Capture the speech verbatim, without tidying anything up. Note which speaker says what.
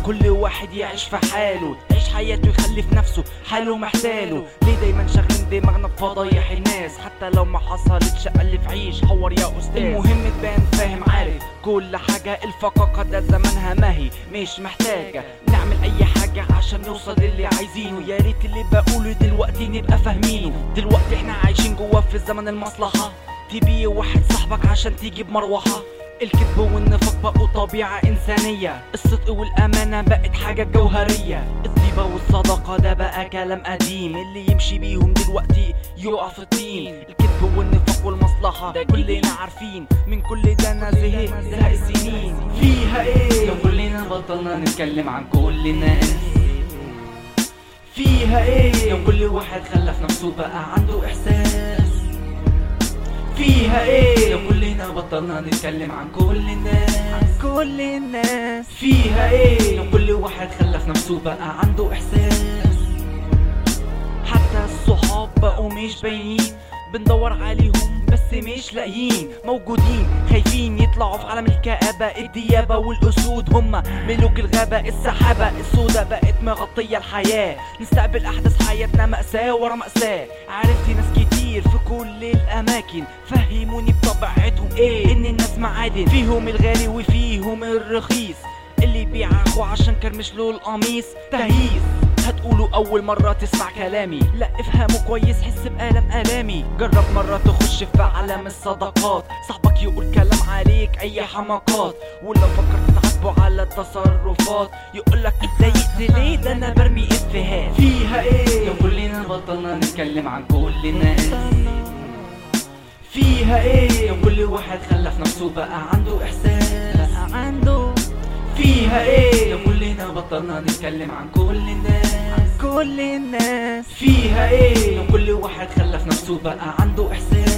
Speaker 1: كل واحد يعيش في حاله، يعيش حياته يخلي في نفسه حاله محتاله. ليه دايما شاغلين دماغنا بفضايح الناس؟ حتى لو ما حصلتش ألف عيش حور يا أستاذ. المهم تبان فاهم عارف كل حاجة، الفقاقة ده زمانها ماهي مش محتاجة نعمل أي حاجة عشان نوصل للي عايزينه. يا ريت اللي بقوله دلوقتي نبقى فاهمينه. دلوقتي احنا عايشين جوا في زمن المصلحة، تبيه واحد صاحبك عشان تيجي بمروحة. الكذب والنفاق بقوا طبيعة إنسانية، الصدق والأمانة بقت حاجة جوهرية. الطيبة والصداقة ده بقى كلام قديم، اللي يمشي بيهم دلوقتي يقع في الطين. الكذب والنفاق والمصلحة ده كلنا عارفين، من كل ده أنا زهقت زهق السنين. فيها إيه لو كلنا بطلنا نتكلم عن كل الناس؟ فيها إيه لو كل واحد خلف نفسه بقى عنده إحساس؟ فيها ايه لو كلنا بطلنا نتكلم عن كل الناس؟ عن كل الناس. فيها ايه لو كل واحد خلف نفسه بقى عنده احساس؟ حتى الصحاب بقوا مش باينين، بندور عليهم بس مش لاقيين. موجودين خايفين يطلعوا في عالم الكآبة، الديابة والأسود هما ملوك الغابة. السحابة السوداء بقت مغطية الحياة، نستقبل أحداث حياتنا مأساة ورا مأساة. عرفت ناس كتير في كل الأماكن فهموني بطبيعتهم ايه، إن الناس معادن، فيهم الغالي وفيهم الرخيص. اللي يبيع أخوه عشان كرمش له القميص تهيس. هتقولوا أول مرة تسمع كلامي، لا افهموا كويس حس بألم ألامي. جرب مرة تخش في عالم الصداقات، صاحبك يقول كلام عليك أي حماقات، ولو فكرت تعاتبه على التصرفات يقولك اتضايقت ليه ده أنا برمي إفيهات. فيها إيه لو كلنا بطلنا نتكلم عن كل الناس؟ فيها إيه لو كل واحد خلف نفسه بقى عنده إحساس؟ بقى عنده. فيها ايه لو كلنا بطلنا نتكلم عن كل الناس؟ عن كل الناس. فيها ايه لو كل واحد خلف نفسه بقى عنده احساس؟